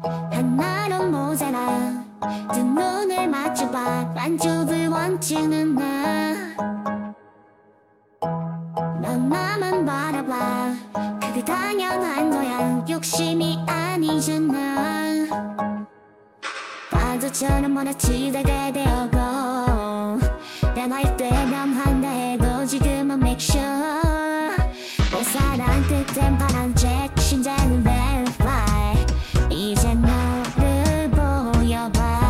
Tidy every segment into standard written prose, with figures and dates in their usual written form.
하나로 모자라 두 눈을 맞춰봐 만족을 원치는 넌 나만 바라봐 그게 당연한 거야 욕심이 아니잖아 파도처럼 몰아치다가 되어고 변할 때면 한다 해도 지금은 make sure 내 사랑 끝엔 파란색 심장을 verify 이제 너를 보여봐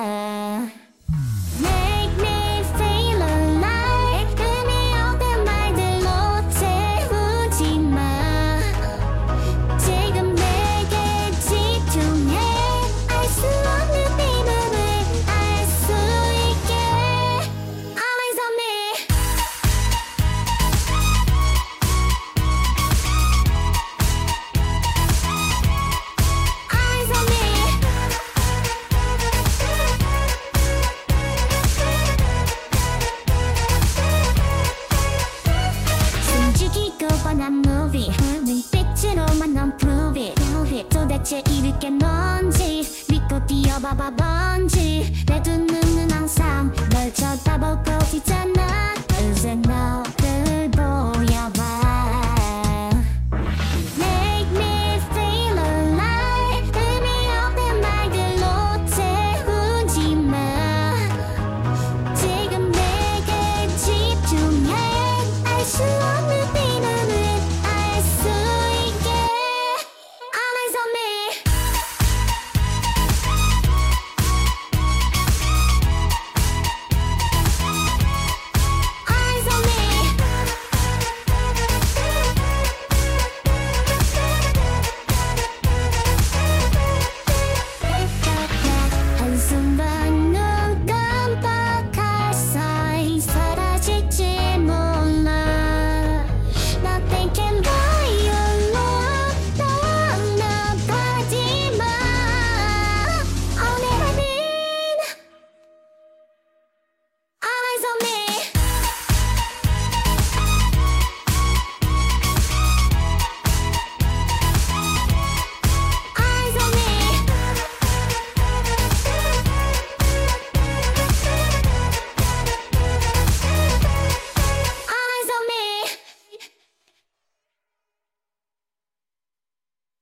Make me feel alive 의미 없는 말들로 채우지 마 지금 내게 집중해 알 수 없는 비밀을 알 수 있게 Always on me Always on me 숨죽이고 뻔한 movie 눈빛으로만 넌 prove it 도대체 이룰 게 뭔지 믿고 뛰어봐봐 번지 내 두 눈은 항상 널 쳐다보고 있잖아 이제 너를